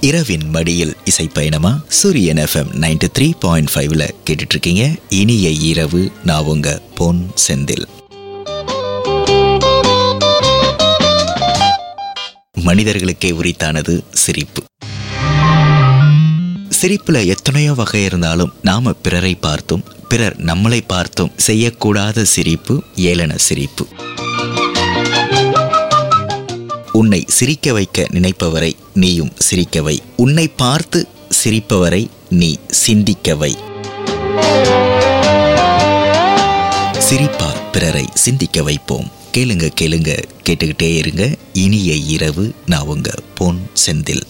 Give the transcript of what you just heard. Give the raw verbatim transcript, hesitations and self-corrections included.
இரவின் மடியில் இசை பயணமா சூரியன் எஃப்எம் நைன்டி த்ரீ பாயிண்ட் ஃபைவ்ல கேட்டுட்டு இருக்கீங்க. இனிய இரவு, நான் உங்க பொன் செந்தில். மனிதர்களுக்கே உரித்தானது சிரிப்பு. சிரிப்புல எத்தனையோ வகை இருந்தாலும் நாம பிறரை பார்த்தும் பிறர் நம்மளை பார்த்தும் செய்யக்கூடாத சிரிப்பு ஏளன சிரிப்பு. உன்னை சிரிக்க வைக்க நினைப்பவரை நீயும் சிரிக்கவை, உன்னை பார்த்து சிரிப்பவரை நீ சிந்திக்கவை. சிரிப்பால் பிறரை சிந்திக்க வைப்போம். கேளுங்க கேளுங்க கேட்டுக்கிட்டே இருங்க. இனிய இரவு, நான் உங்க பொன் செந்தில்.